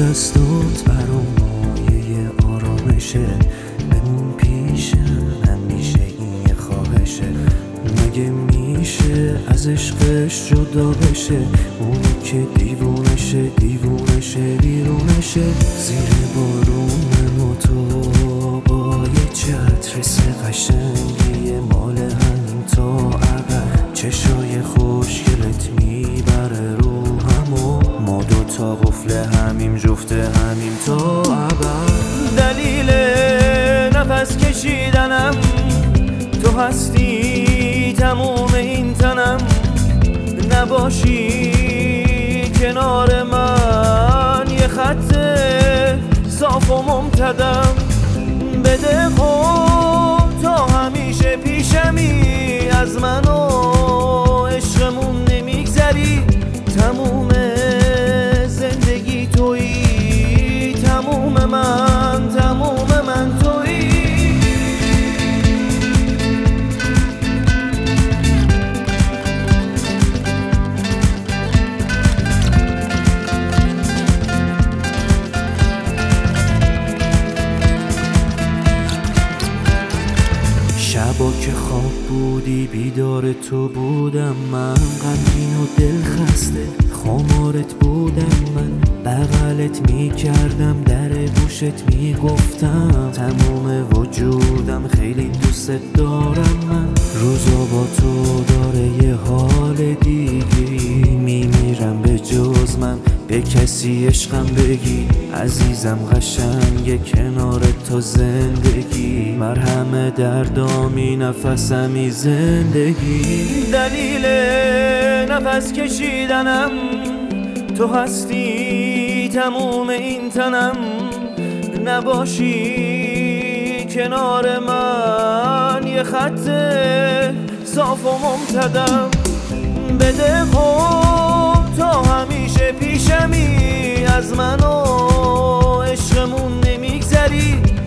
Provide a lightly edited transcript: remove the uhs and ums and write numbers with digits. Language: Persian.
دستات برام مایه آرامشه، بمون پیشم همیشه، این یه خواهشه. مگه میشه از عشقش جدا بشه؟ اونی که دیوونشه بیرونشه. زیر بارون من و تو با یه چترس قشنگی مال همین تا ابد. چشای خوشگلت میبره رو همو، ما دوتا قفل همیم، جفت همیم تا ابد. دلیل نفس کشیدنم تو هستی، تموم این تنم. نباشی کنار من یه خط صاف و ممتدم. بده خود تا همیشه پیشمی، از من و عشقمون نمیگذری. تموم زندگی تویی، تموم من تویی. شبا که خواب بودی بیدار تو بودم من، غمگین و دل خسته خمارت بودم من. بغلت میکردم در گوشت میگفتم، تمام وجودم خیلی دوست دارم من. روزا با تو داره یه حال دیگی، میمیرم به جز من به کسی عشقم بگی. عزیزم قشنگه کنار تو زندگی، مرهم دردامی نفسمی زندگی. دلیل نفس کشیدنم تو هستی، تموم این تنم. نباشی کنار من یه خط صاف و ممتدم. بده خود تا همیشه پیشمی، از من و عشقمون نمیگذری.